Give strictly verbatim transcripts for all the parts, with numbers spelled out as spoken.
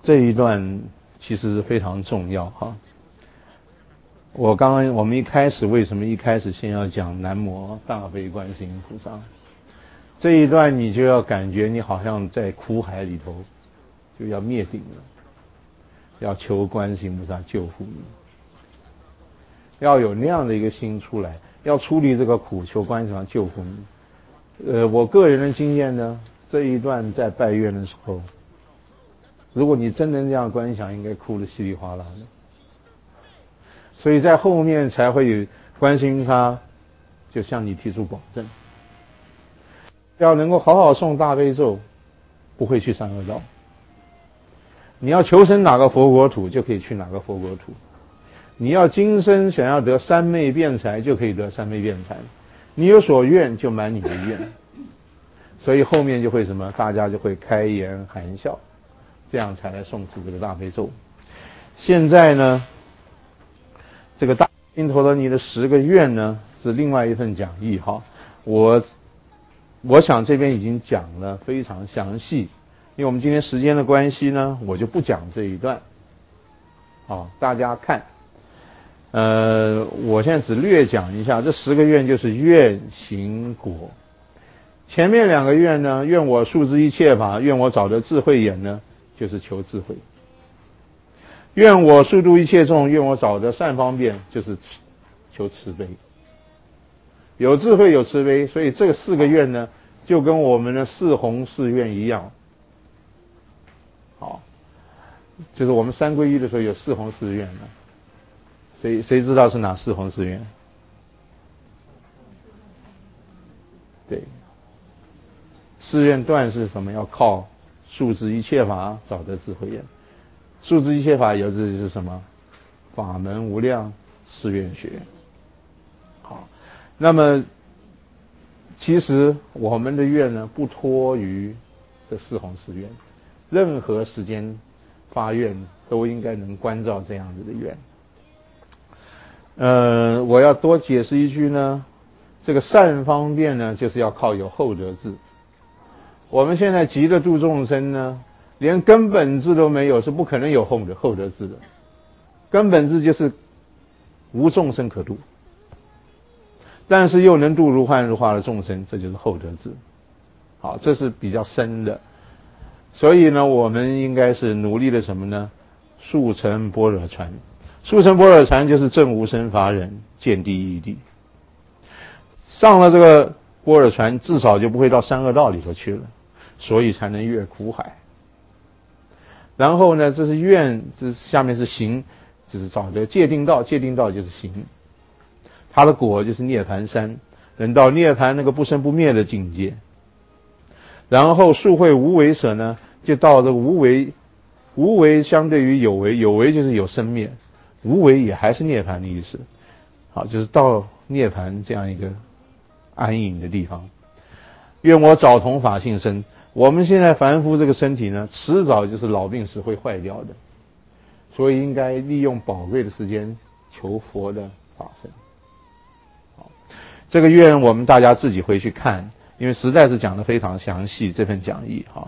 这一段其实是非常重要哈。我刚刚我们一开始为什么一开始先要讲南无大悲观世音菩萨？这一段你就要感觉你好像在苦海里头就要灭顶了，要求观世音菩萨救护你，要有那样的一个心出来，要处理这个苦，求观世音菩萨救护你。呃，我个人的经验呢，这一段在拜愿的时候，如果你真的这样观想，应该哭得稀里哗啦的。所以在后面才会有观世音菩萨就向你提出保证，要能够好好诵大悲咒，不会去三恶道。你要求生哪个佛国土，就可以去哪个佛国土。你要今生想要得三昧辩才，就可以得三昧辩才。你有所愿，就满你的愿。所以后面就会什么，大家就会开颜含笑，这样才来诵持这个大悲咒。现在呢，这个大因陀罗尼的十个愿呢，是另外一份讲义哈。我我想这边已经讲了非常详细，因为我们今天时间的关系呢，我就不讲这一段。好，大家看，呃，我现在只略讲一下，这十个愿就是愿行果。前面两个愿呢，愿我速知一切法，愿我早得智慧眼呢，就是求智慧。愿我速度一切众，愿我早得善方便，就是求慈悲。有智慧有慈悲，所以这四个愿呢，就跟我们的四弘誓愿一样。好，就是我们三皈依的时候有四弘誓愿呢。谁谁知道是哪四弘誓愿？对，誓愿断是什么？要靠速知一切法，早得智慧眼。速知一切法有字是什么？法门无量，誓愿学。好，那么其实我们的愿呢，不脱于这四弘誓愿，任何时间发愿都应该能关照这样子的愿。呃，我要多解释一句呢，这个善方便呢，就是要靠有厚德智。我们现在急着度众生呢，连根本智都没有，是不可能有厚德厚德智的。根本智就是无众生可度，但是又能度如幻如化的众生，这就是厚德智。好，这是比较深的。所以呢，我们应该是努力的什么呢？速成般若船。速成般若船就是证无生法忍，见第一地。上了这个般若船，至少就不会到三恶道里头去了，所以才能越苦海。然后呢，这是愿，这下面是行，就是找的戒定道，戒定道就是行。它的果就是涅槃山，能到涅槃那个不生不灭的境界。然后速会无为舍呢，就到这个无为，无为相对于有为，有为就是有生灭，无为也还是涅槃的意思。好，就是到涅槃这样一个安隐的地方。愿我早同法性生。我们现在凡夫这个身体呢，迟早就是老病死会坏掉的，所以应该利用宝贵的时间求佛的法身。好，这个愿我们大家自己回去看，因为实在是讲得非常详细，这份讲义哈。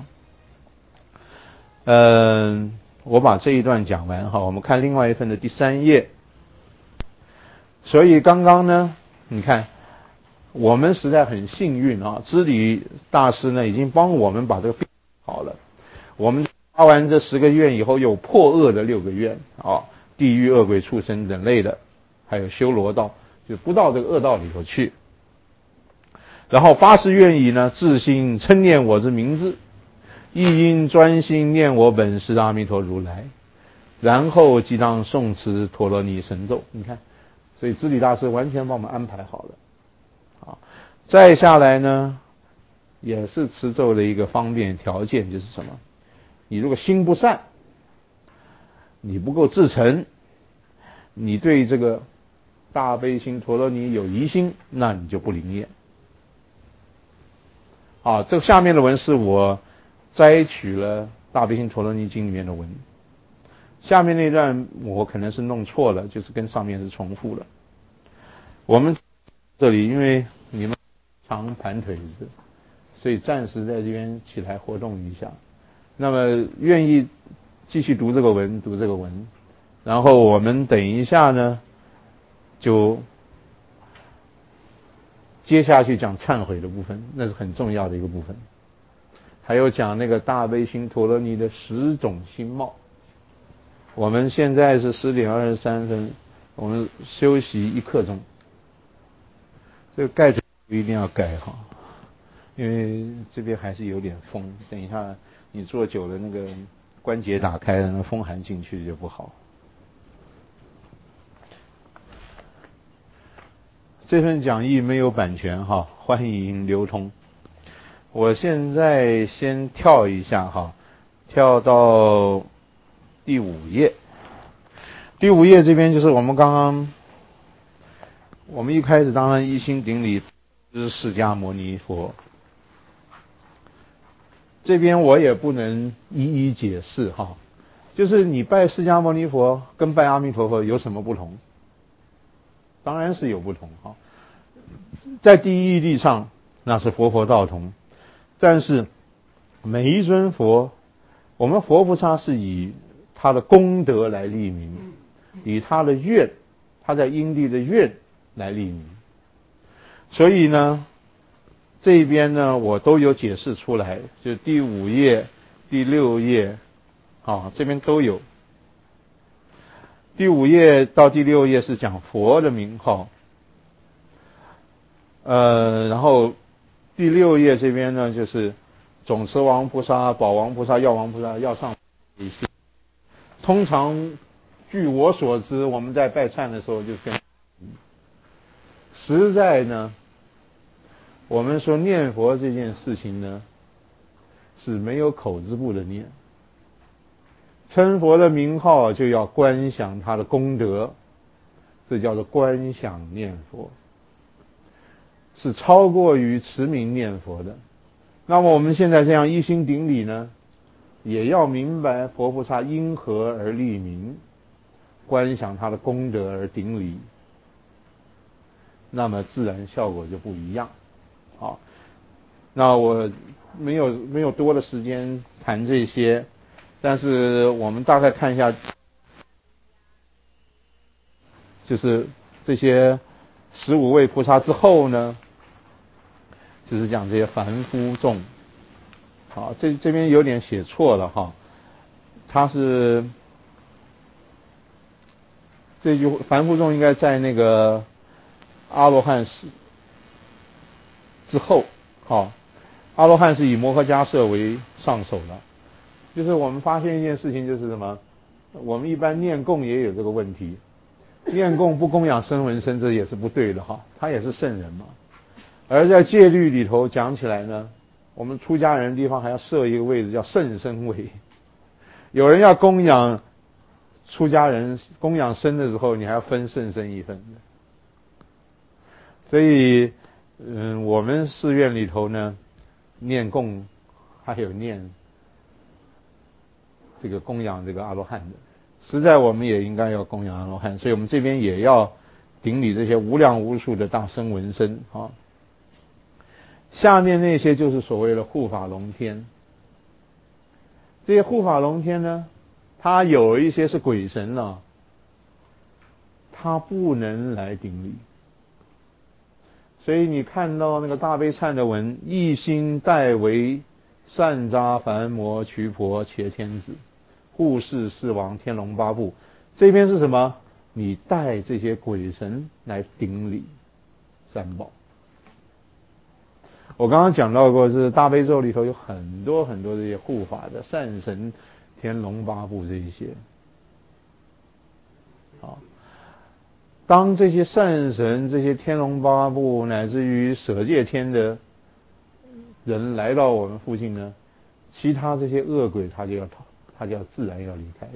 嗯，我把这一段讲完哈，我们看另外一份的第三页。所以刚刚呢，你看我们实在很幸运啊，知礼大师呢已经帮我们把这个病好了。我们发完这十个愿以后，有破恶的六个愿啊，地狱恶鬼畜生等类的，还有修罗道，就不到这个恶道里头去。然后发誓愿意呢，自心称念我之名字，亦应专心念我本师阿弥陀如来，然后即当诵持陀罗尼神咒。你看，所以知礼大师完全帮我们安排好了。好，再下来呢，也是持咒的一个方便条件，就是什么？你如果心不善，你不够至诚，你对这个大悲心陀罗尼有疑心，那你就不灵验。啊，这个下面的文是我摘取了大悲心陀罗尼经里面的文，下面那段我可能是弄错了，就是跟上面是重复了。我们这里因为你们常盘腿子，所以暂时在这边起来活动一下。那么愿意继续读这个文，读这个文，然后我们等一下呢，就接下去讲忏悔的部分，那是很重要的一个部分。还有讲那个大悲心陀罗尼的十种心貌。我们现在是十点二十三分，我们休息一刻钟。这个盖子一定要盖好，因为这边还是有点风，等一下你坐久了那个关节打开了，那风寒进去就不好。这份讲义没有版权哈，欢迎流通。我现在先跳一下哈，跳到第五页。第五页这边就是我们刚刚，我们一开始当然一心顶礼是释迦牟尼佛。这边我也不能一一解释哈，就是你拜释迦牟尼佛跟拜阿弥陀佛有什么不同？当然是有不同哈。在第一义谛上，那是佛佛道同。但是每一尊佛，我们佛菩萨是以他的功德来立名，以他的愿，他在因地的愿来立名。所以呢，这边呢我都有解释出来，就第五页、第六页，啊，这边都有。第五页到第六页是讲佛的名号，呃，然后第六页这边呢，就是总持王菩萨、宝王菩萨、药王菩萨、药上一些。通常，据我所知，我们在拜忏的时候就跟实在呢，我们说念佛这件事情呢，是没有口字部的念。称佛的名号就要观想他的功德，这叫做观想念佛。是超过于持名念佛的。那么我们现在这样一心顶礼呢，也要明白佛菩萨因何而立名，观想他的功德而顶礼，那么自然效果就不一样。好，那我没有没有多的时间谈这些，但是我们大概看一下，就是这些十五位菩萨之后呢，就是讲这些凡夫众。好，这这边有点写错了哈，他是这句凡夫众应该在那个阿罗汉时之后。好，阿罗汉是以摩诃迦叶为上首的。就是我们发现一件事情，就是什么？我们一般念供也有这个问题，念供不供养声闻身，这也是不对的哈，他也是圣人嘛。而在戒律里头讲起来呢，我们出家人的地方还要设一个位置叫圣身位。有人要供养出家人供养身的时候，你还要分圣身一份的。所以，嗯，我们寺院里头呢，念供还有念这个供养这个阿罗汉的，实在我们也应该要供养阿罗汉，所以我们这边也要顶礼这些无量无数的大声闻身啊。下面那些就是所谓的护法龙天。这些护法龙天呢，他有一些是鬼神了、啊，他不能来顶礼。所以你看到那个大悲忏的文，一心代为善扎梵摩瞿婆伽天子护世四王天龙八部，这边是什么？你带这些鬼神来顶礼三宝。我刚刚讲到过，是大悲咒里头有很多很多这些护法的善神天龙八部这一些。好，当这些善神、这些天龙八部乃至于舍界天的人来到我们附近呢，其他这些恶鬼他就要逃，他就要自然要离开的。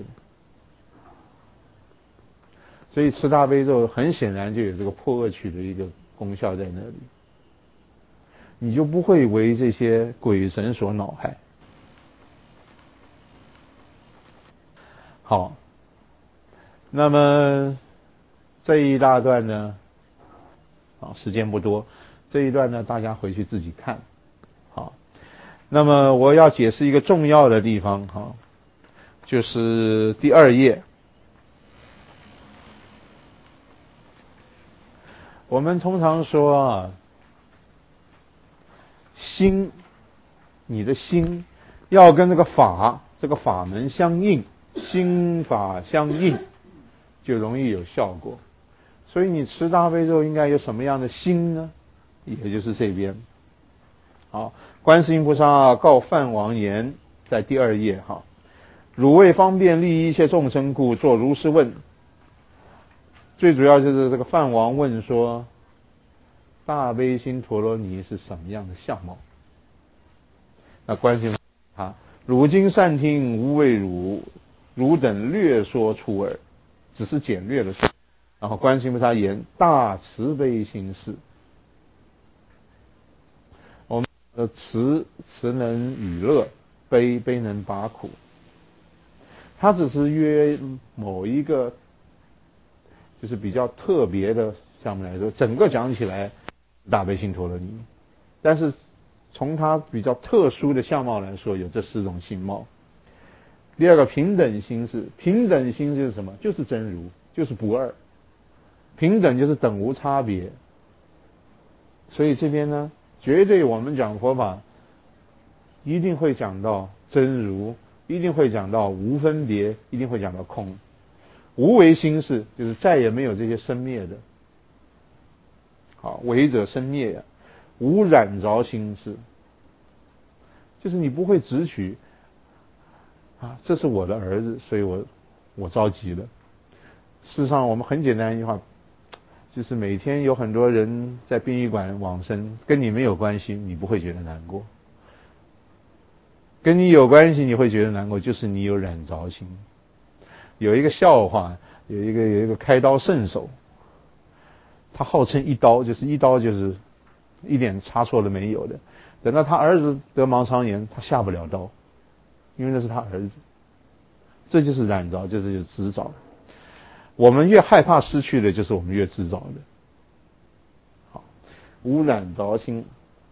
所以持大悲咒很显然就有这个破恶趣的一个功效在那里，你就不会为这些鬼神所恼害。好，那么这一大段呢，啊，时间不多，这一段呢大家回去自己看。好，那么我要解释一个重要的地方哈， 就是第二页。我们通常说啊，心，你的心要跟这个法，这个法门相应，心法相应，就容易有效果。所以你持大悲咒应该有什么样的心呢？也就是这边。好，观世音菩萨告梵王言，在第二页哈，汝为方便利益一切众生故，作如是问。最主要就是这个梵王问说，大悲心陀罗尼是什么样的相貌？那观世音啊，汝今善听，无为汝，汝等略说出耳，只是简略的说。然后观世音菩萨言，大慈悲心是。我们的慈慈能与乐，悲悲能拔苦。它只是约某一个就是比较特别的项目来说，整个讲起来大悲心陀罗尼，但是从它比较特殊的相貌来说，有这四种形貌。第二个平等心是，平等心就是什么？就是真如，就是不二。平等就是等无差别。所以这边呢，绝对我们讲佛法一定会讲到真如，一定会讲到无分别，一定会讲到空。无为心是，就是再也没有这些生灭的。好，为者生灭呀。无染着心是，就是你不会执取啊，这是我的儿子，所以我我着急了。事实上，我们很简单一句话，就是每天有很多人在殡仪馆往生，跟你没有关系，你不会觉得难过；跟你有关系，你会觉得难过，就是你有染着心。有一个笑话，有一个有一个开刀圣手，他号称一刀，就是一刀就是一点差错都没有的。等到他儿子得盲肠炎，他下不了刀，因为那是他儿子。这就是染着，这就是执着。我们越害怕失去的，就是我们越执着的。好，无染着心，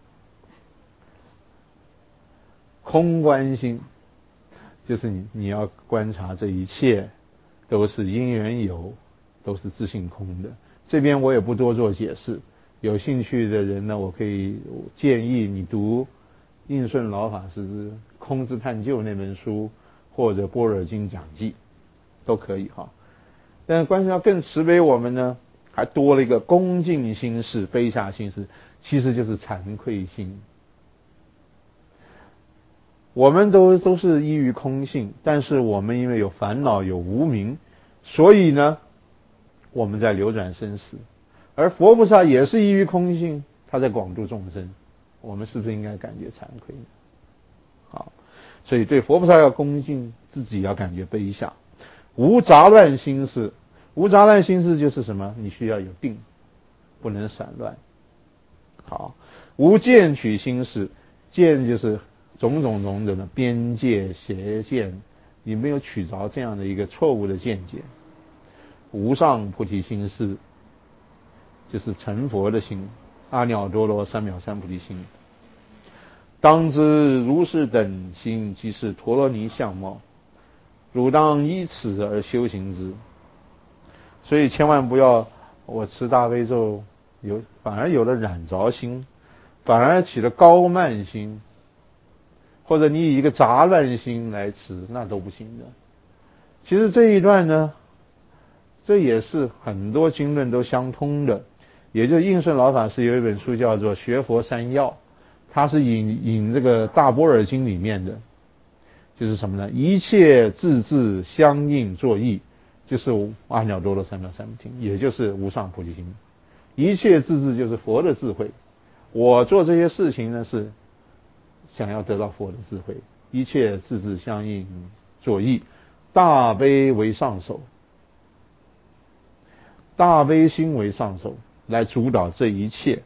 空观心，就是你你要观察这一切都是因缘有，都是自性空的。这边我也不多做解释，有兴趣的人呢，我可以建议你读印顺老法师《空之探究》那本书，或者《般若经讲记》，都可以哈。但是观世音更慈悲我们呢，还多了一个恭敬心事、悲下心事，其实就是惭愧心。我们都都是依于空性，但是我们因为有烦恼、有无明，所以呢，我们在流转生死。而佛菩萨也是依于空性，他在广度众生，我们是不是应该感觉惭愧呢？好，所以对佛菩萨要恭敬，自己要感觉悲下。无杂乱心事，无杂乱心事就是什么？你需要有定，不能散乱。好，无见取心事，见就是种种种种的边界邪见，你没有取着这样的一个错误的见解。无上菩提心是，就是成佛的心，阿耨多罗三藐三菩提心。当知如是等心，即是陀罗尼相貌，汝当依此而修行之。所以千万不要我持大悲咒有反而有了染着心，反而起了高慢心，或者你以一个杂乱心来持，那都不行的。其实这一段呢，这也是很多经论都相通的。也就是印顺老法师有一本书叫做《学佛三要》，他是引引这个大般若经里面的，就是什么呢？一切自自相应作意，就是阿耨多罗三藐三菩提，也就是无上菩提心。一切自自就是佛的智慧，我做这些事情呢是想要得到佛的智慧。一切自自相应作意，大悲为上首，大悲心为上首，来主导这一切。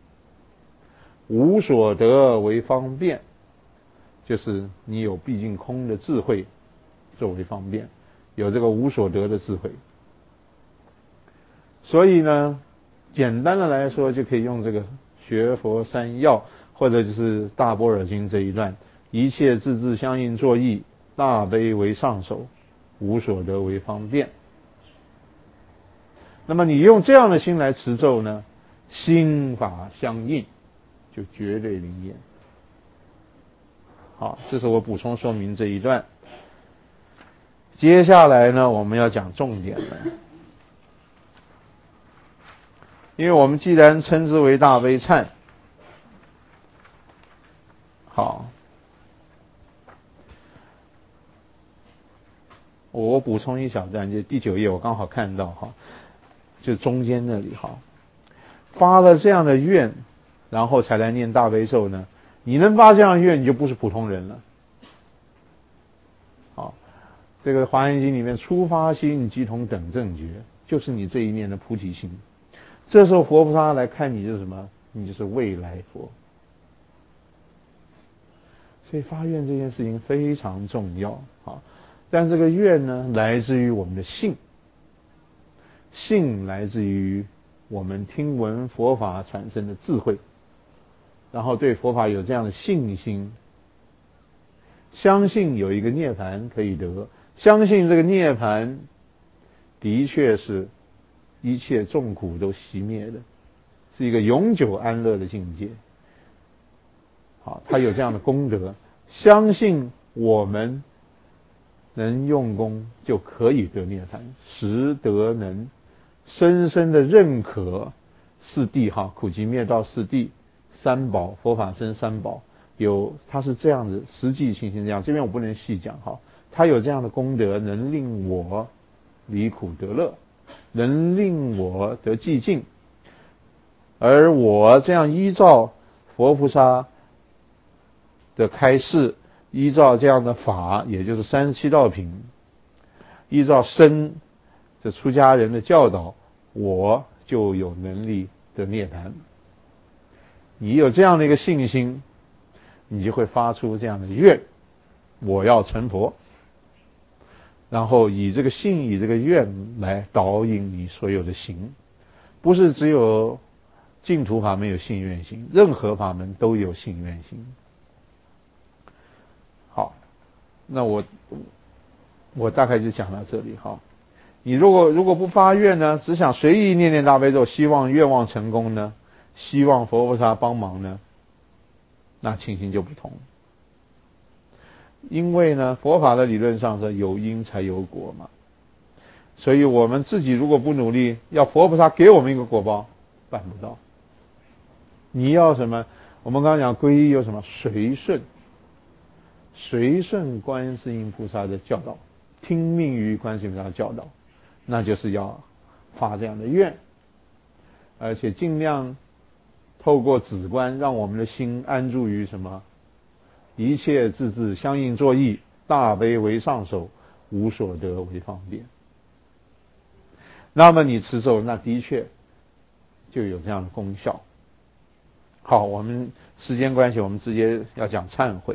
无所得为方便，就是你有毕竟空的智慧作为方便，有这个无所得的智慧。所以呢，简单的来说，就可以用这个学佛三要，或者就是大般若经这一段，一切自自相应作意， 大悲为上首，无所得为方便。那么你用这样的心来持咒呢，心法相应，就绝对灵验。好，这是我补充说明这一段。接下来呢，我们要讲重点了。因为我们既然称之为大悲忏，好，我补充一小段，就第九页我刚好看到哈，就中间那里哈，发了这样的愿，然后才来念大悲咒呢。你能发这样的愿，你就不是普通人了。好，这个《华严经》里面初发心即同等正觉，就是你这一念的菩提心。这时候佛菩萨来看你是什么？你就是未来佛。所以发愿这件事情非常重要啊！但这个愿呢，来自于我们的信，信来自于我们听闻佛法产生的智慧，然后对佛法有这样的信心，相信有一个涅槃可以得，相信这个涅槃的确是一切众苦都熄灭的，是一个永久安乐的境界。好，他有这样的功德，相信我们能用功就可以得涅槃，实得能，深深的认可四谛哈，苦集灭道四谛三宝，佛法僧三宝，有他是这样子，实际情形这样，这边我不能细讲哈，他有这样的功德，能令我离苦得乐，能令我得寂静，而我这样依照佛菩萨的开示，依照这样的法，也就是三十七道品，依照僧这出家人的教导，我就有能力得涅槃。你有这样的一个信心，你就会发出这样的愿，我要成佛，然后以这个信，以这个愿来导引你所有的行。不是只有净土法门有信愿行，任何法门都有信愿行。好，那我我大概就讲到这里哈。你如果如果不发愿呢，只想随意念念大悲咒，希望愿望成功呢，希望佛菩萨帮忙呢，那情形就不同。因为呢，佛法的理论上是有因才有果嘛，所以我们自己如果不努力，要佛菩萨给我们一个果报，办不到。你要什么？我们刚刚讲皈依有什么？随顺。随顺观世音菩萨的教导，听命于观世音菩萨的教导，那就是要发这样的愿，而且尽量透过止观，让我们的心安住于什么？一切自治相应作意，大悲为上首，无所得为方便。那么你持咒，那的确就有这样的功效。好，我们时间关系，我们直接要讲忏悔。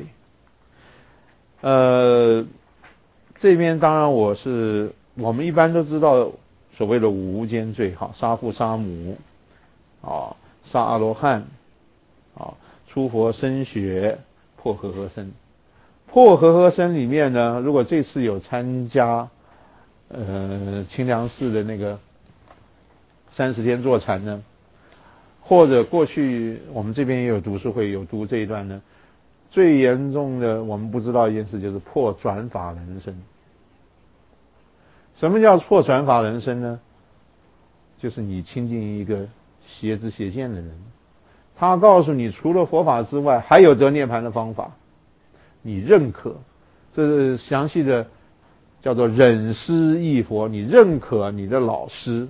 呃，这边当然我是我们一般都知道所谓的五无间罪，哈，杀父杀母，啊，杀阿罗汉，啊，出佛身血，破和合身。破和合身里面呢，如果这次有参加呃清凉寺的那个三十天坐禅呢，或者过去我们这边也有读书会有读这一段呢。最严重的，我们不知道一件事，就是破转法人生。什么叫破转法人生呢？就是你亲近一个邪知邪见的人，他告诉你除了佛法之外，还有得涅槃的方法，你认可，这是详细的叫做忍师益佛，你认可你的老师，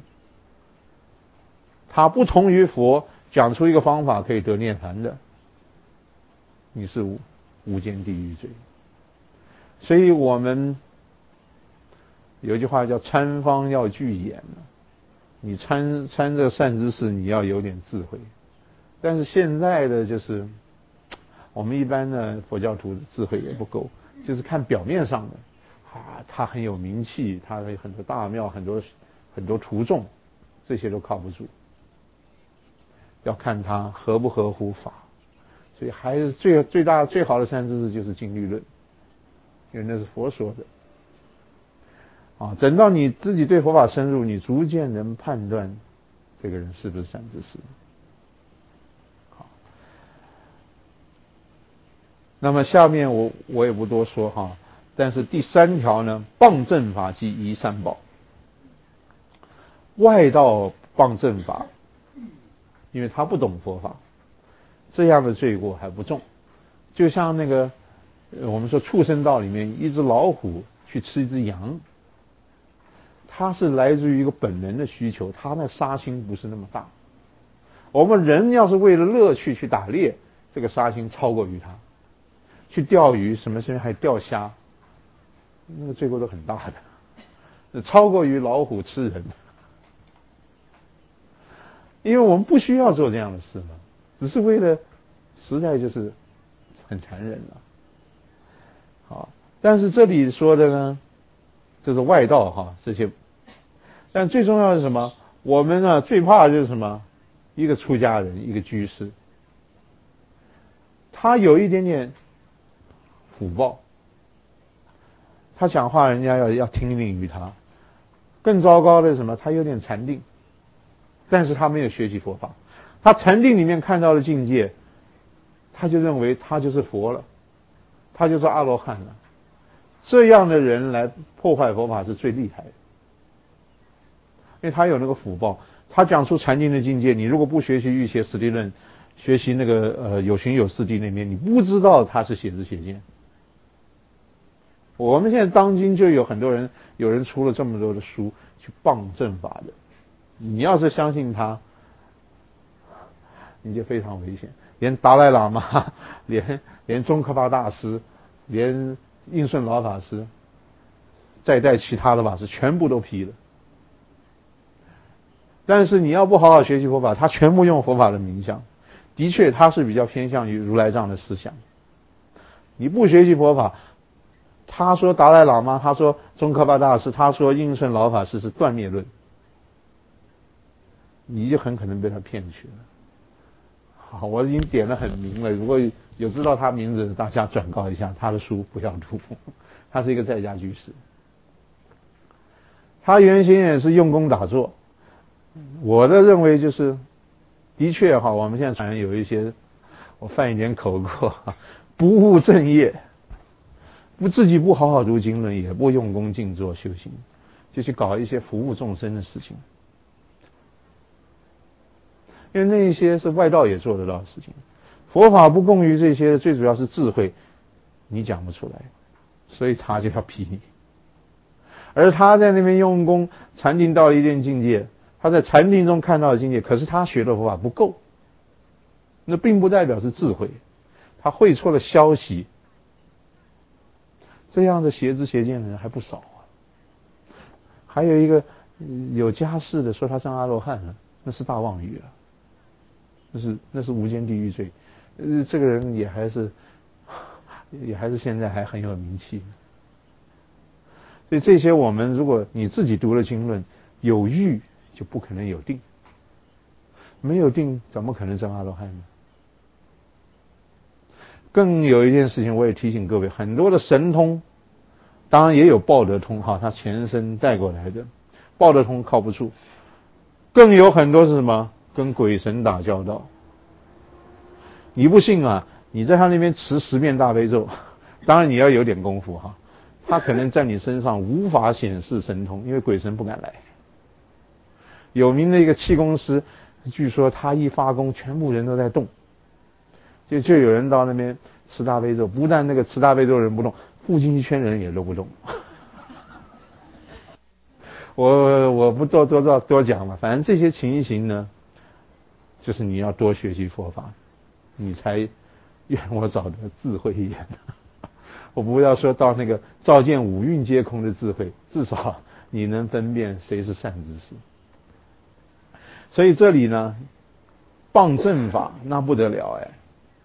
他不同于佛，讲出一个方法可以得涅槃的。你是无无间地狱罪，所以我们有一句话叫参方要具眼，你参参这善知识，你要有点智慧。但是现在的就是我们一般的佛教徒智慧也不够，就是看表面上的啊，他很有名气，他有很多大庙，很多很多徒众，这些都靠不住，要看他合不合乎法。所以还是最最大最好的善知识就是经律论， 因为那是佛说的。啊，等到你自己对佛法深入，你逐渐能判断这个人是不是善知识。好，那么下面我我也不多说哈，但是第三条呢，谤正法即贻三宝。外道谤正法，因为他不懂佛法，这样的罪过还不重。就像那个我们说畜生道里面，一只老虎去吃一只羊，它是来自于一个本能的需求，它那杀心不是那么大。我们人要是为了乐趣去打猎，这个杀心超过于它。去钓鱼，什么时候还钓虾，那个罪过都很大的，超过于老虎吃人。因为我们不需要做这样的事嘛，只是为了，实在就是很残忍了。好，但是这里说的呢，这是外道哈这些，但最重要的是什么？我们呢最怕的就是什么？一个出家人，一个居士，他有一点点虎豹，他讲话人家要要听命于他。更糟糕的是什么？他有点禅定。但是他没有学习佛法，他禅定里面看到的境界，他就认为他就是佛了，他就是阿罗汉了。这样的人来破坏佛法是最厉害的，因为他有那个福报。他讲出禅定的境界，你如果不学习瑜伽师地论，学习那个呃有形有四谛那边，你不知道他是写知写见。我们现在当今就有很多人，有人出了这么多的书去谤正法的。你要是相信他，你就非常危险。连达赖喇嘛，连连宗喀巴大师，连印顺老法师，再带其他的法师，全部都批了。但是你要不好好学习佛法，他全部用佛法的名相，的确他是比较偏向于如来藏的思想。你不学习佛法，他说达赖喇嘛，他说宗喀巴大师，他说印顺老法师是断灭论。你就很可能被他骗去了。好，我已经点了很明了，如果有知道他名字，大家转告一下，他的书不要读。他是一个在家居士，他原先也是用功打坐。我的认为就是，的确哈，我们现在传有一些，我犯一点口过，不务正业，不自己不好好读经论，也不用功静坐修行，就去搞一些服务众生的事情。因为那些是外道也做得到的事情，佛法不供于这些，最主要是智慧，你讲不出来，所以他就要批你。而他在那边用功禅定到了一定境界，他在禅定中看到的境界，可是他学的佛法不够，那并不代表是智慧，他会错了消息，这样的邪知邪见的人还不少啊。还有一个有家室的说他上阿罗汉了，那是大妄语啊。那是那是无间地狱罪，呃，这个人也还是也还是现在还很有名气。所以这些我们如果你自己读了经论，有欲就不可能有定，没有定怎么可能证阿罗汉呢？更有一件事情我也提醒各位，很多的神通，当然也有报得通哈，他前身带过来的，报得通靠不住，更有很多是什么？跟鬼神打交道。你不信啊？你在他那边持十遍大悲咒，当然你要有点功夫哈。他可能在你身上无法显示神通，因为鬼神不敢来。有名的一个气功师，据说他一发功，全部人都在动，就就有人到那边持大悲咒，不但那个持大悲咒的人不动，附近一圈人也都不动。我我不多多多多讲了，反正这些情形呢，就是你要多学习佛法，你才愿我找得智慧一点。我不要说到那个照见五蕴皆空的智慧，至少你能分辨谁是善知识。所以这里呢，谤正法那不得了哎。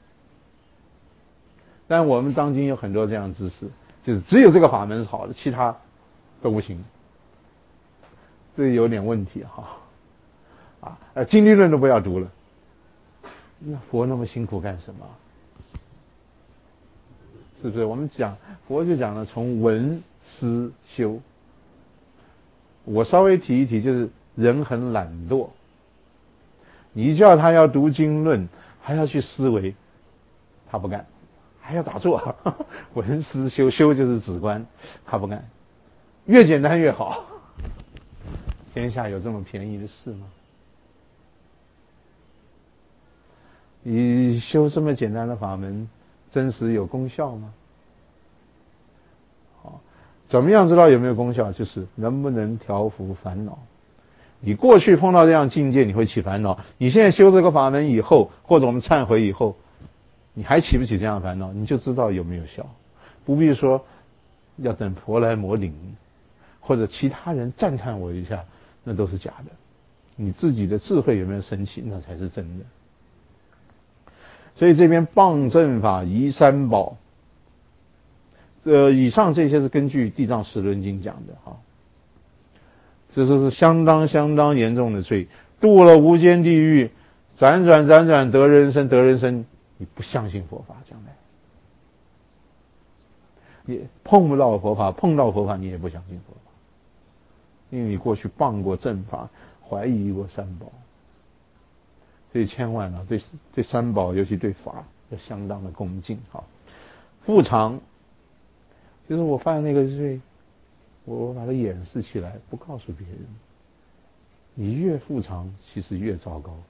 但我们当今有很多这样的知识，就是只有这个法门是好的，其他都不行。这有点问题哈。啊，呃，经律论都不要读了，那佛那么辛苦干什么？ 是不是？我们讲佛就讲了从闻思修。我稍微提一提，就是人很懒惰，你叫他要读经论，还要去思维，他不干，还要打坐，闻思修，修就是止观，他不干，越简单越好。天下有这么便宜的事吗？你修这么简单的法门，真实有功效吗？好，怎么样知道有没有功效？就是能不能调伏烦恼。你过去碰到这样境界，你会起烦恼。你现在修这个法门以后，或者我们忏悔以后，你还起不起这样的烦恼，你就知道有没有效。不必说要等佛来摩顶，或者其他人赞叹我一下，那都是假的。你自己的智慧有没有升起，那才是真的。所以这边谤正法夷三宝，呃，以上这些是根据《地藏十轮经》讲的哈，这是相当相当严重的罪，度了无间地狱，辗转辗转得人生，得人生，你不相信佛法，将来也碰不到佛法，碰到佛法你也不相信佛法，因为你过去谤过正法，怀疑过三宝。所以千万啊，对对三宝，尤其对法，要相当的恭敬。好，复偿，就是我犯那个罪，我把它掩饰起来，不告诉别人。你越复偿，其实越糟糕。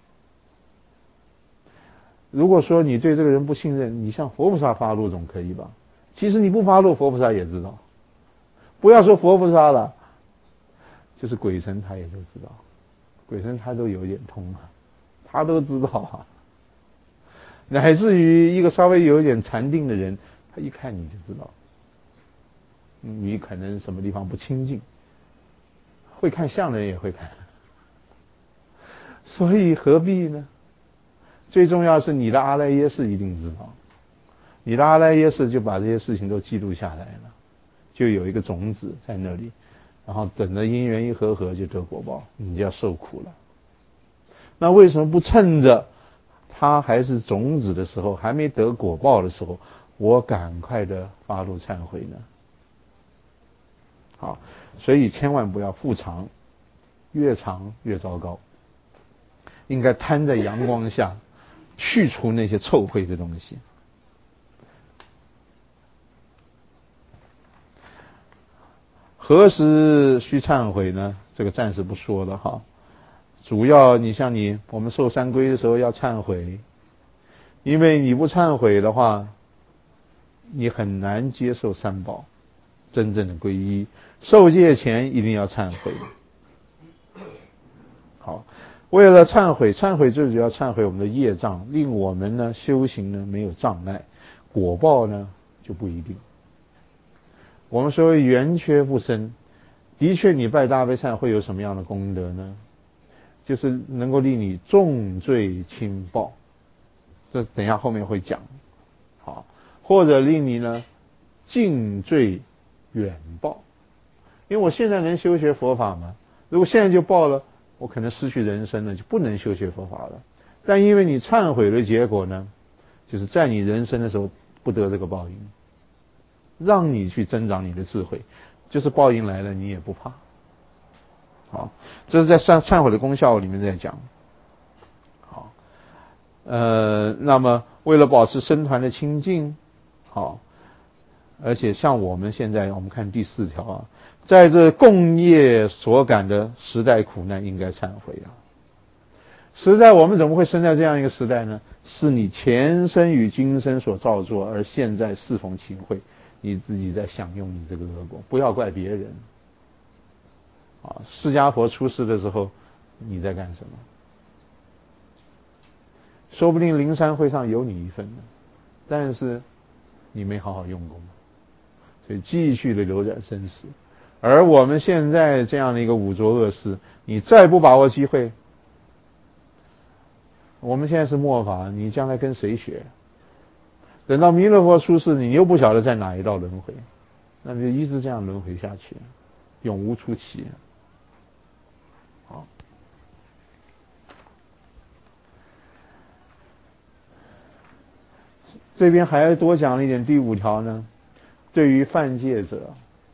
如果说你对这个人不信任，你向佛菩萨发怒总可以吧？其实你不发怒，佛菩萨也知道。不要说佛菩萨了，就是鬼神他也都知道，鬼神他都有点通啊。他都知道啊，乃至于一个稍微有一点禅定的人，他一看你就知道，你可能什么地方不清净，会看相的人也会看，所以何必呢？最重要是你的阿赖耶识一定知道，你的阿赖耶识就把这些事情都记录下来了，就有一个种子在那里，然后等着因缘一合合就得果报，你就要受苦了。那为什么不趁着它还是种子的时候，还没得果报的时候，我赶快的发露忏悔呢？好，所以千万不要复偿，越长越糟糕。应该摊在阳光下，去除那些臭秽的东西。何时需忏悔呢？这个暂时不说了哈。主要你像你我们受三皈的时候要忏悔，因为你不忏悔的话，你很难接受三宝真正的皈依。受戒前一定要忏悔。好，为了忏悔，忏悔最主要忏悔我们的业障，令我们呢修行呢没有障碍，果报呢就不一定。我们说缘缺不生，的确你拜大悲忏会有什么样的功德呢？就是能够令你重罪轻报，这等一下后面会讲。好，或者令你呢近罪远报，因为我现在能修学佛法吗？如果现在就报了，我可能失去人生了，就不能修学佛法了。但因为你忏悔的结果呢，就是在你人生的时候不得这个报应，让你去增长你的智慧，就是报应来了你也不怕。好，这是在忏忏悔的功效里面在讲。好，呃，那么为了保持僧团的清净，好，而且像我们现在，我们看第四条啊，在这共业所感的时代苦难，应该忏悔啊。时代我们怎么会生在这样一个时代呢？是你前生与今生所造作，而现在适逢其会，你自己在享用你这个恶果，不要怪别人。啊，释迦佛出世的时候，你在干什么？说不定灵山会上有你一份呢，但是你没好好用功，所以继续的流转生死。而我们现在这样的一个五浊恶世，你再不把握机会，我们现在是末法，你将来跟谁学？等到弥勒佛出世，你又不晓得在哪一道轮回，那你就一直这样轮回下去，永无出期。好， 这边还多讲了一点，第五条呢，对于犯戒者，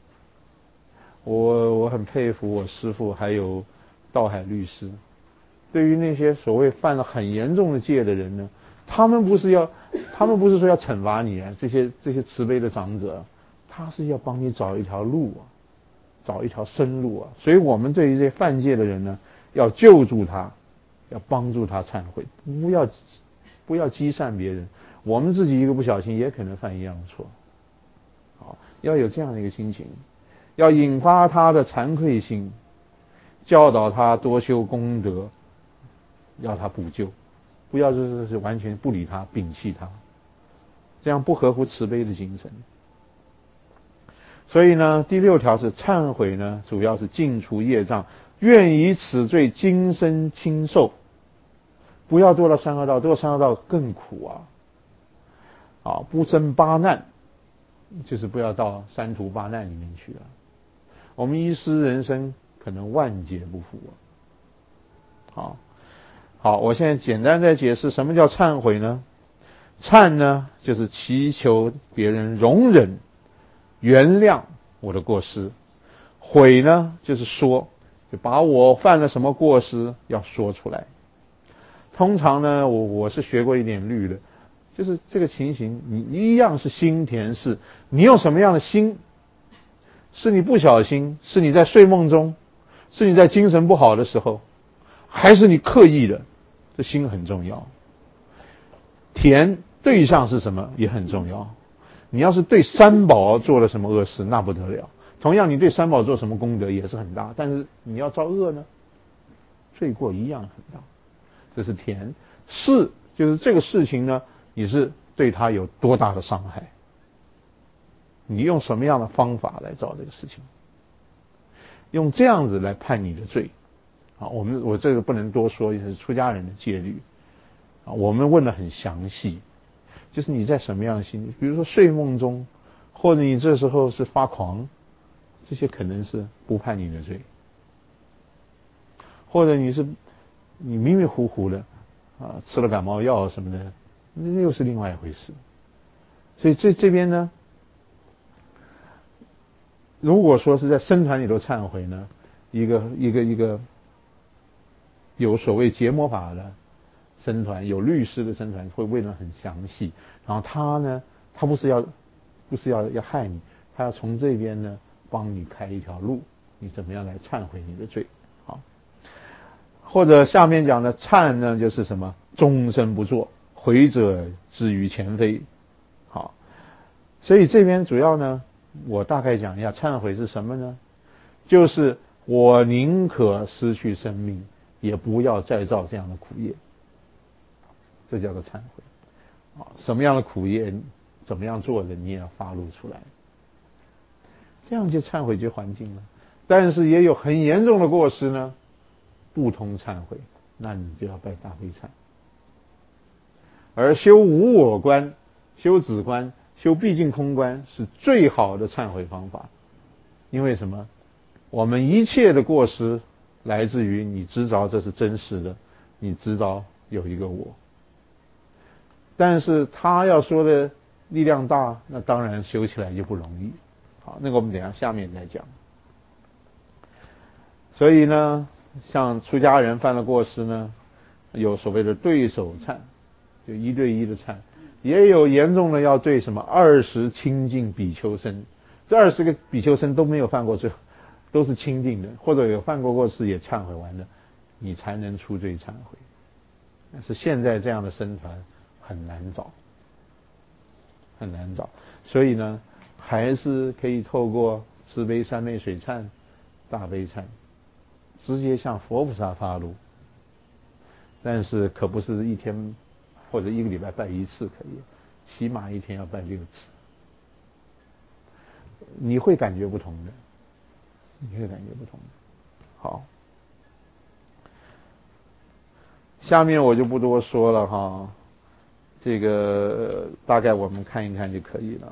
我我很佩服我师父还有道海律师，对于那些所谓犯了很严重的戒的人呢，他们不是要，他们不是说要惩罚你啊，这些这些慈悲的长者，他是要帮你找一条路啊，找一条生路啊。所以我们对于这些犯戒的人呢，要救助他，要帮助他忏悔，不要不要积善别人，我们自己一个不小心也可能犯一样的错。好，要有这样的一个心情，要引发他的惭愧心，教导他多修功德，要他补救，不要就是是完全不理他，摒弃他，这样不合乎慈悲的精神。所以呢，第六条是忏悔呢，主要是尽除业障，愿以此罪今生轻受，不要堕到三恶道，堕到三恶道更苦啊！啊，不生八难，就是不要到三途八难里面去了。我们一失人生，可能万劫不复啊！好，好，我现在简单再解释什么叫忏悔呢？忏呢，就是祈求别人容忍、原谅我的过失；悔呢，就是说，就把我犯了什么过失要说出来。通常呢，我我是学过一点律的，就是这个情形，你一样是心田事，你用什么样的心？是你不小心，是你在睡梦中，是你在精神不好的时候，还是你刻意的？这心很重要。田对象是什么也很重要。你要是对三宝做了什么恶事，那不得了。同样，你对三宝做什么功德也是很大，但是你要造恶呢，罪过一样很大。这是田。事就是这个事情呢，你是对他有多大的伤害？你用什么样的方法来造这个事情？用这样子来判你的罪。啊，我们我这个不能多说，也是出家人的戒律。啊，我们问得很详细，就是你在什么样的心理，比如说睡梦中，或者你这时候是发狂，这些可能是不判你的罪。或者你是你迷迷糊糊的啊，吃了感冒药什么的，那又是另外一回事。所以这这边呢，如果说是在僧团里头忏悔呢，一个一个一个有所谓结魔法的僧团，有律师的僧团会问得很详细，然后他呢，他不是要不是要要害你，他要从这边呢帮你开一条路，你怎么样来忏悔你的罪。好，或者下面讲的忏呢，就是什么终身不做，悔者之于前非。好，所以这边主要呢，我大概讲一下忏悔是什么呢？就是我宁可失去生命，也不要再造这样的苦业，这叫做忏悔。啊，什么样的苦业，怎么样做的，你也要发露出来，这样就忏悔就还境了。但是也有很严重的过失呢，不通忏悔，那你就要拜大悲忏。而修无我观、修止观、修毕竟空观是最好的忏悔方法。因为什么？我们一切的过失来自于你知道这是真实的，你知道有一个我。但是他要说的力量大，那当然修起来就不容易。好，那个我们等一下下面再讲。所以呢，像出家人犯了过失呢，有所谓的对手忏，就一对一的忏，也有严重的要对什么二十清净比丘僧，这二十个比丘僧都没有犯过罪，都是清净的，或者有犯过过失也忏悔完了，你才能出罪忏悔。但是现在这样的僧团很难找，很难找，所以呢，还是可以透过慈悲三昧水忏、大悲忏，直接向佛菩萨发露。但是可不是一天或者一个礼拜拜一次可以，起码一天要拜六次，你会感觉不同的，你会感觉不同的。好，下面我就不多说了哈，这个大概我们看一看就可以了。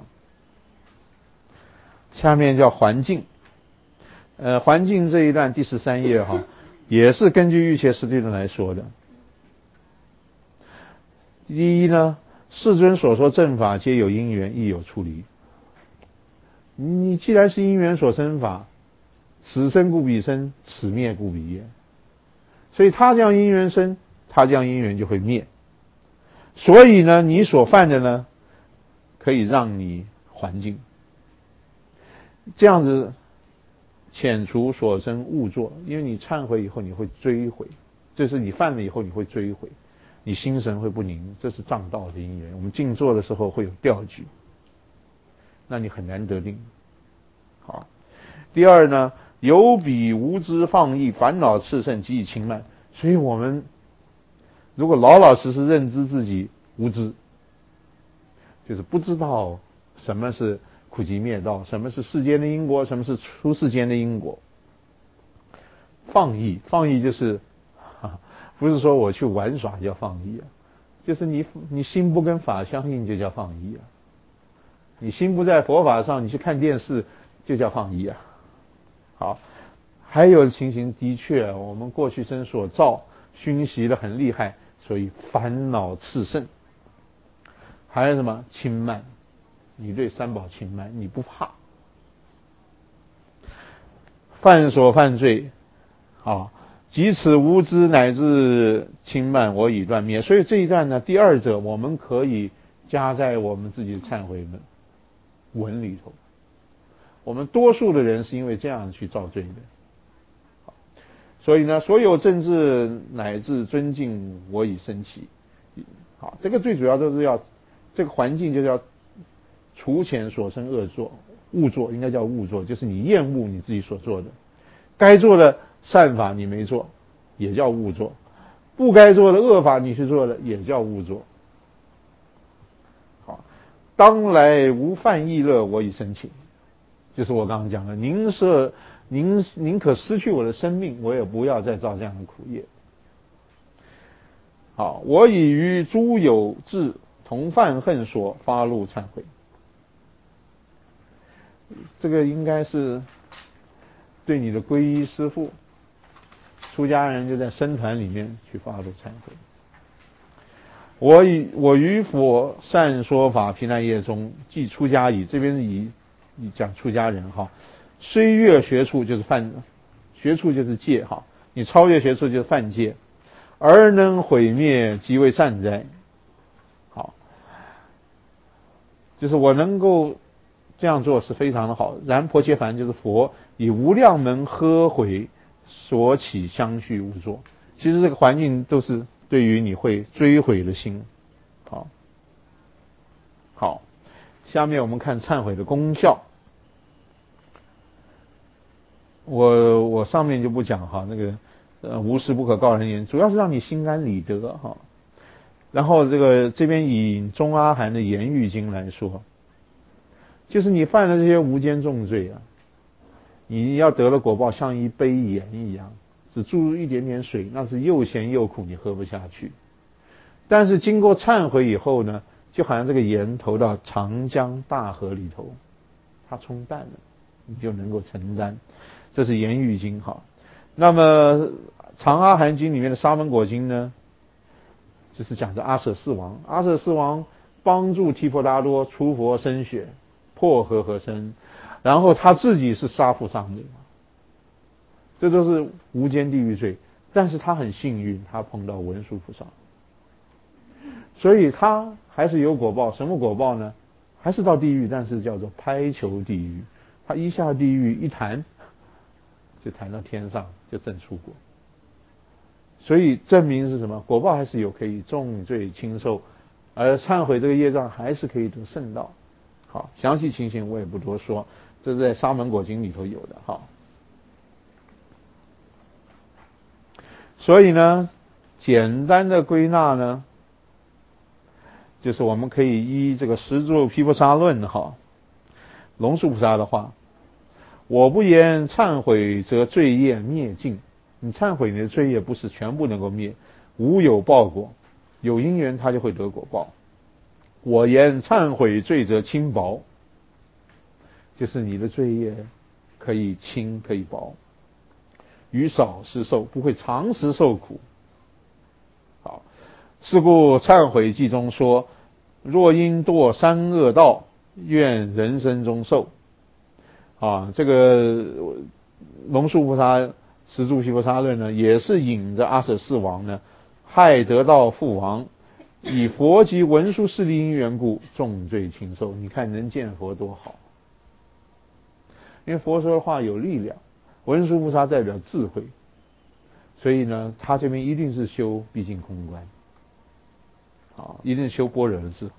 下面叫环境，呃，环境这一段第十三页哈，也是根据瑜伽师地论来说的。第一呢， 世尊所说正法，皆有因缘，亦有出离。你既然是因缘所生法，此生故彼生，此灭故彼灭。所以他这样因缘生，他这样因缘就会灭。所以呢，你所犯的呢，可以让你还净。这样子遣除所生恶作，因为你忏悔以后，你会追悔，这是你犯了以后你会追悔，你心神会不宁，这是障道的因缘。我们静坐的时候会有调举，那你很难得定。好，第二呢，有彼无知放逸，烦恼炽盛，极以轻慢。所以我们如果老老实实认知自己无知，就是不知道什么是苦集灭道，什么是世间的因果，什么是出世间的因果。放逸，放逸就是不是说我去玩耍叫放逸啊，就是你你心不跟法相应就叫放逸啊，你心不在佛法上，你去看电视就叫放逸啊。好，还有情形的确，我们过去生所造熏习的很厉害，所以烦恼炽盛。还有什么轻慢？你对三宝轻慢，你不怕。犯所犯罪，啊，即此无知乃至轻慢，我已断灭。所以这一段呢，第二者我们可以加在我们自己的忏悔文里头。我们多数的人是因为这样去造罪的。所以呢，所有政治乃至尊敬，我已升起。好，这个最主要都是要这个环境，就是要除前所生恶作恶作，应该叫恶作，就是你厌恶你自己所做的，该做的善法你没做，也叫恶作；不该做的恶法你去做的，也叫恶作。好，当来无犯意乐，我已升起，就是我刚刚讲的，宁舍宁宁可失去我的生命，我也不要再造这样的苦业。好，我已于诸有志同犯恨所发露忏悔。这个应该是对你的皈依师父，出家人就在僧团里面去发露忏悔。我以我于佛善说法平安夜中，即出家矣。这边是以以讲出家人哈，虽越学处就是犯，学处就是戒哈，你超越学处就是犯戒，而能毁灭，即为善哉。好，就是我能够这样做是非常的好。然婆伽梵就是佛以无量门呵毁所起相续无作。其实这个环境都是对于你会追悔的心。好，好，下面我们看忏悔的功效。我我上面就不讲哈，那个呃无事不可告人言，主要是让你心安理得哈。然后这个这边以中阿含的言语经来说，就是你犯了这些无间重罪啊，你要得了果报像一杯盐一样，只注入一点点水，那是又咸又苦，你喝不下去。但是经过忏悔以后呢，就好像这个盐投到长江大河里头，它冲淡了，你就能够承担。这是言语经哈。那么长阿含经里面的沙门果经呢，就是讲着阿舍四王，阿舍四王帮助提婆达多出佛身血，破和合身，然后他自己是杀父杀母，这都是无间地狱罪。但是他很幸运，他碰到文殊菩萨，所以他还是有果报。什么果报呢？还是到地狱，但是叫做拍球地狱。他一下地狱一弹，就弹到天上，就证出果。所以证明是什么？果报还是有，可以重罪轻受，而忏悔这个业障还是可以得圣道。好，详细情形我也不多说，这是在沙门果经里头有的。好，所以呢，简单的归纳呢，就是我们可以依这个十住毗婆沙论哈，龙树菩萨的话，我不言忏悔则罪业灭尽。你忏悔你的罪业不是全部能够灭，无有报果，有因缘他就会得果报。我言忏悔罪则轻薄，就是你的罪业可以轻可以薄，于少时受，不会长时受苦。好，是故忏悔记中说， 若因堕三恶道，愿人生中受。啊，这个龙树菩萨十住毗婆沙论呢，也是引着阿舍四王呢，害得道父王，以佛及文殊势力因缘故，重罪轻受。你看能见佛多好，因为佛说的话有力量，文殊菩萨代表智慧，所以呢，他这边一定是修毕竟空观，啊，一定是修般若的智慧。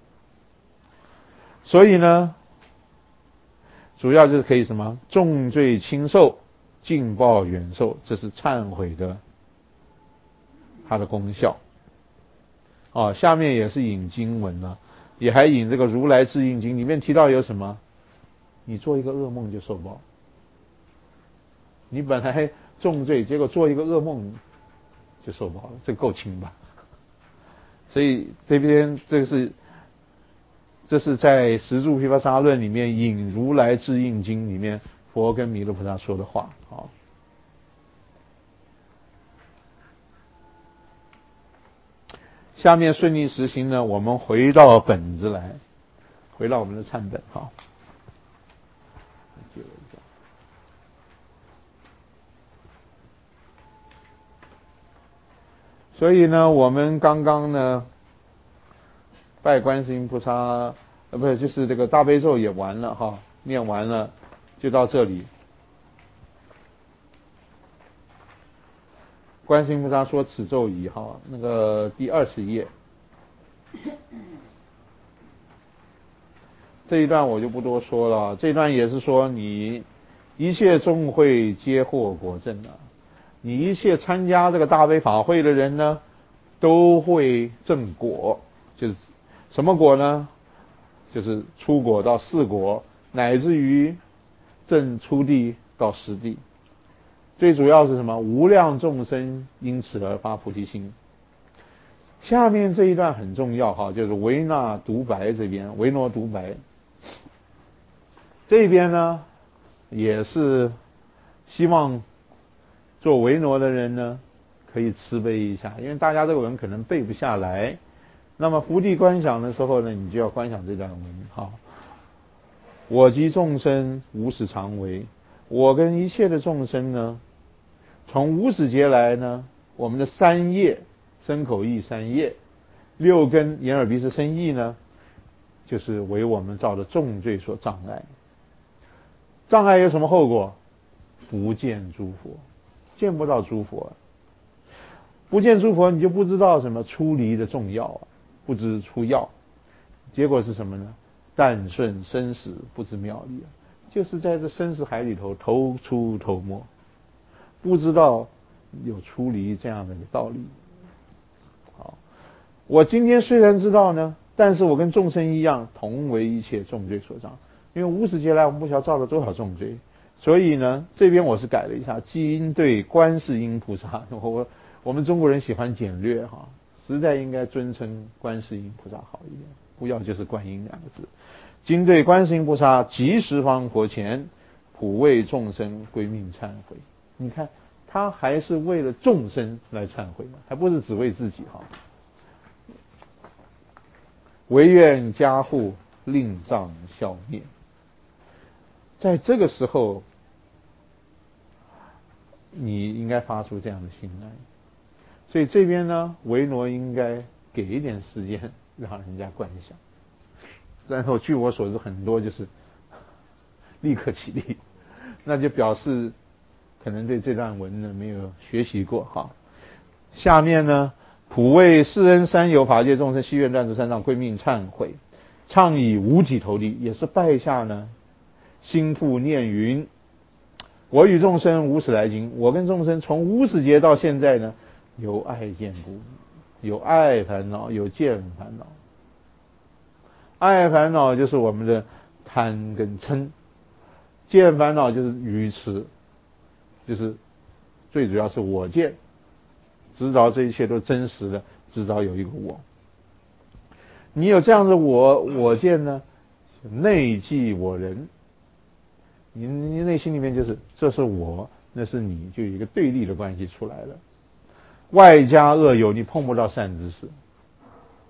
所以呢，主要就是可以什么重罪轻受，尽报远受，这是忏悔的它的功效。啊，下面也是引经文呢，也还引这个如来智印经，里面提到有什么？你做一个噩梦就受报，你本来重罪，结果做一个噩梦就受报了，这够轻吧？所以这边这个是。这是在十住毗婆沙论里面引如来智印经里面佛跟弥勒菩萨说的话。好，下面顺利实行呢，我们回到本子来，回到我们的忏本。好，所以呢，我们刚刚呢拜观世音菩萨，呃，不是，就是这个大悲咒也完了哈，念完了就到这里。观世音菩萨说此咒已哈，那个第二十页，这一段我就不多说了。这一段也是说你一切众会皆获果证啊，你一切参加这个大悲法会的人呢，都会证果，就是什么果呢？就是初果到四果，乃至于证初地到十地。最主要是什么？无量众生因此而发菩提心。下面这一段很重要哈，就是维那独白这边，维那独白这边呢，也是希望做维那的人呢，可以慈悲一下，因为大家这个文可能背不下来。那么伏地观想的时候呢，你就要观想这段文。好，我及众生无始常为，我跟一切的众生呢，从无始劫来呢，我们的三业身口意三业，六根眼耳鼻舌身意呢，就是为我们造的重罪所障碍。障碍有什么后果？不见诸佛，见不到诸佛，不见诸佛，你就不知道什么出离的重要啊，不知出要，结果是什么呢？但顺生死不知妙理啊，就是在这生死海里头头出头没，不知道有出离这样的一个道理。好，我今天虽然知道呢，但是我跟众生一样，同为一切重罪所障。因为无始劫来我们不晓得造了多少重罪，所以呢，这边我是改了一下，即应对观世音菩萨。我我们中国人喜欢简略哈，实在应该尊称观世音菩萨好一点，不要就是观音两个字。今对观世音菩萨即十方佛前，普为众生归命忏悔。你看，他还是为了众生来忏悔呢，还不是只为自己哈。唯愿加护，令障消灭。在这个时候，你应该发出这样的心来。所以这边呢，维那应该给一点时间让人家观想。然后据我所知，很多就是立刻起立，那就表示可能对这段文呢没有学习过哈。下面呢，普为世恩三有法界众生，悉愿断除三障，归命忏悔，倡以五体投地，也是拜下呢。心腹念云：我与众生无始来经，我跟众生从无始劫到现在呢，有爱见故，有爱烦恼，有见烦恼。爱烦恼就是我们的贪跟嗔，见烦恼就是愚痴，就是最主要是我见，知道这一切都真实的，知道有一个我。你有这样的我我见呢，内即我人。你你内心里面就是这是我，那是你，就有一个对立的关系出来了。外加恶友，你碰不到善知识，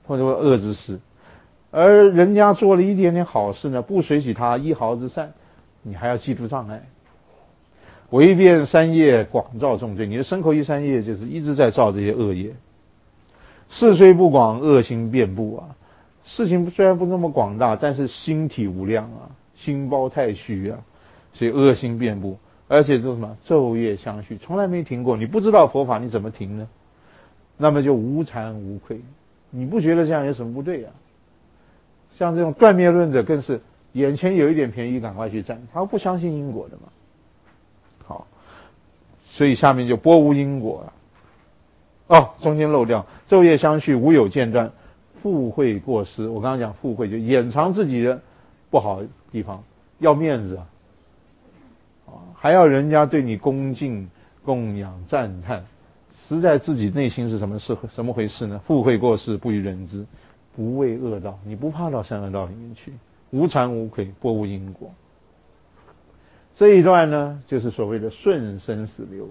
或者说恶之事。而人家做了一点点好事呢，不随喜他一毫之善，你还要记住障碍。唯变三业，广造重罪。你的身口意三业就是一直在造这些恶业。事虽不广，恶心遍布啊。事情虽然不那么广大，但是心体无量啊，心包太虚啊，所以恶心遍布。而且这什么昼夜相续，从来没停过。你不知道佛法，你怎么停呢？那么就无惭无愧。你不觉得这样有什么不对啊？像这种断灭论者更是眼前有一点便宜赶快去占，他不相信因果的嘛。好，所以下面就波无因果啊。哦，中间漏掉昼夜相续，无有间断，附会过失。我刚刚讲附会就掩藏自己的不好的地方，要面子啊，还要人家对你恭敬供养赞叹，实在自己内心是什么是什么回事呢？附会过失，不与人知。不畏恶道，你不怕到三恶道里面去，无惭无愧，波无因果。这一段呢，就是所谓的顺生死流。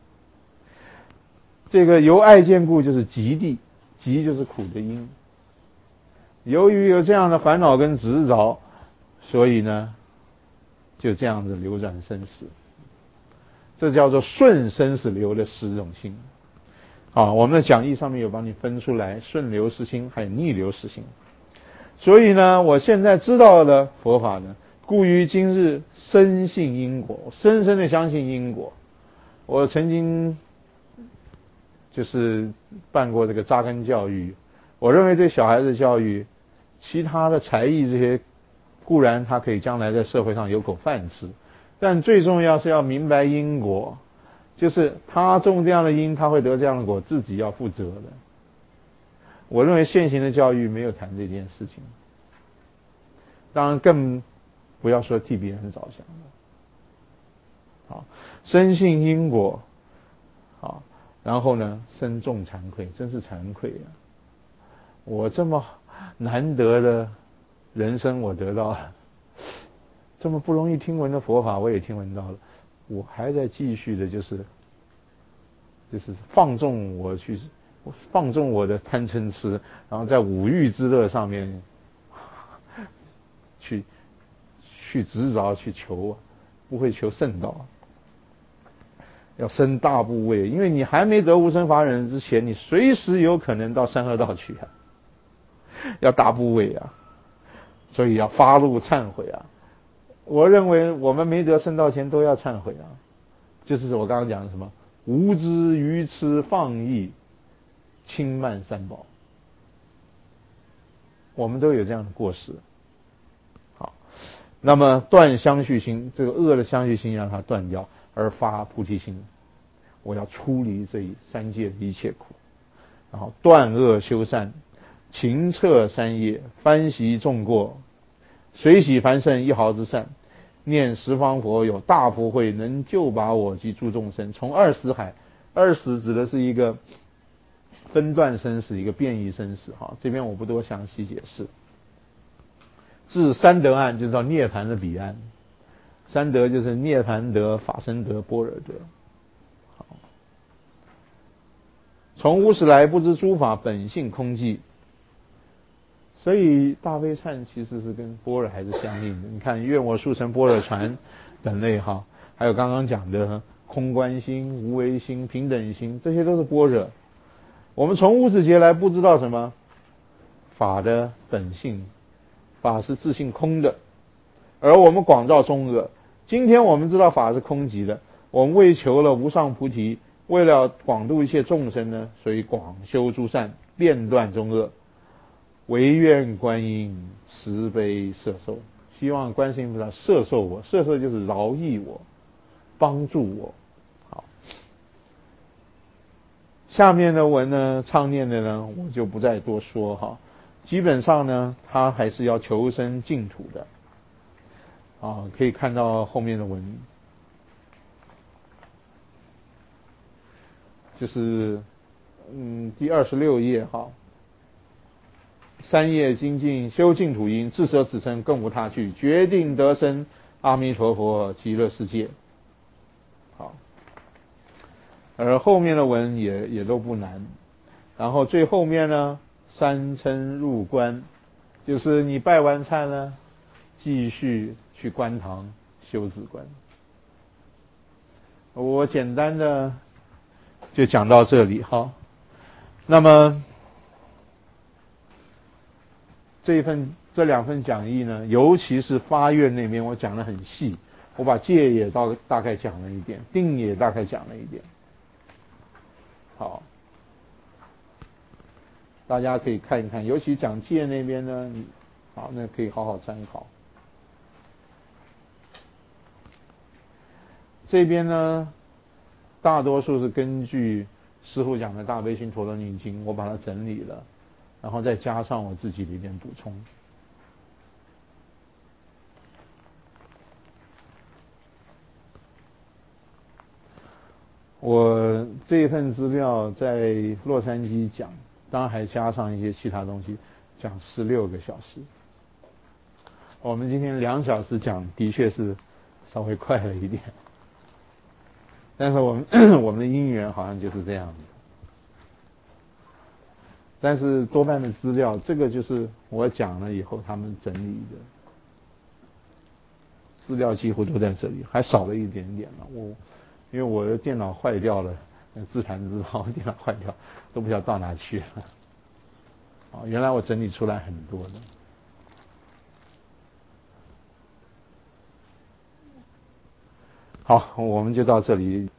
这个由爱见故，就是极地，极就是苦的因。由于有这样的烦恼跟执着，所以呢，就这样子流转生死。这叫做顺生死流的十种心。啊，我们的讲义上面有帮你分出来顺流是心，还有逆流是心。所以呢，我现在知道了佛法呢，故于今日深信因果，深深的相信因果。我曾经就是办过这个扎根教育，我认为对小孩子教育，其他的才艺这些固然他可以将来在社会上有口饭吃，但最重要是要明白因果。就是他种这样的因，他会得这样的果，自己要负责的。我认为现行的教育没有谈这件事情，当然更不要说替别人着想了。好，深信因果，好，然后呢，深重惭愧，真是惭愧啊！我这么难得的人生，我得到了；这么不容易听闻的佛法，我也听闻到了。我还在继续的，就是就是放纵我去放纵我的贪嗔痴，然后在五欲之乐上面去去执着去求啊，不会求圣道，要生大部位，因为你还没得无生法忍之前，你随时有可能到三恶道去啊，要大部位啊，所以要发怒忏悔啊。我认为我们没得圣道前都要忏悔啊，就是我刚刚讲的什么无知愚痴放逸轻慢三宝，我们都有这样的过失。好，那么断相续心，这个恶的相续心让它断掉，而发菩提心，我要出离这一三界的一切苦，然后断恶修善，勤策三业，翻习众过，随喜凡圣一毫之善，念十方佛有大福慧，能救拔我及诸众生，从二死海，二死指的是一个分段生死，一个变异生死。哈，这边我不多详细解释。至三得岸，就叫涅槃的彼岸。三得就是涅槃得、法身得、般若得。好，从无始来，不知诸法本性空寂。所以大悲忏其实是跟般若还是相应的。你看，愿我速成般若船等类哈，还有刚刚讲的空观心、无为心、平等心，这些都是般若。我们从无始劫来不知道什么法的本性，法是自性空的，而我们广造中恶。今天我们知道法是空寂的，我们为求了无上菩提，为了广度一切众生呢，所以广修诸善，遍断中恶。唯愿观音慈悲摄受，希望观世音菩萨摄受我，摄受就是饶益我，帮助我。好，下面的文呢，唱念的呢，我就不再多说哈。基本上呢，他还是要求生净土的。啊，可以看到后面的文，就是嗯第二十六页哈。三业精进修净土因，自舍此生更无他去，决定得生阿弥陀佛极乐世界。好，而后面的文也也都不难。然后最后面呢， 三称入关，就是你拜完忏呢，继续去观堂修止观。我简单的就讲到这里哈。那么这一份这两份讲义呢，尤其是发愿那边我讲得很细，我把戒也大大概讲了一点，定也大概讲了一点。好，大家可以看一看，尤其讲戒那边呢，好，那可以好好参考。这边呢，大多数是根据师父讲的大悲心陀罗尼经，我把它整理了，然后再加上我自己的一点补充。我这一份资料在洛杉矶讲，当然还加上一些其他东西，讲十六个小时。我们今天两小时讲，的确是稍微快了一点，但是我们我们的因缘好像就是这样子。但是多半的资料，这个就是我讲了以后他们整理的资料，几乎都在这里，还少了一点点了。我因为我的电脑坏掉了，自弹自唱，电脑坏掉都不知道到哪去了。哦，原来我整理出来很多的。好，我们就到这里。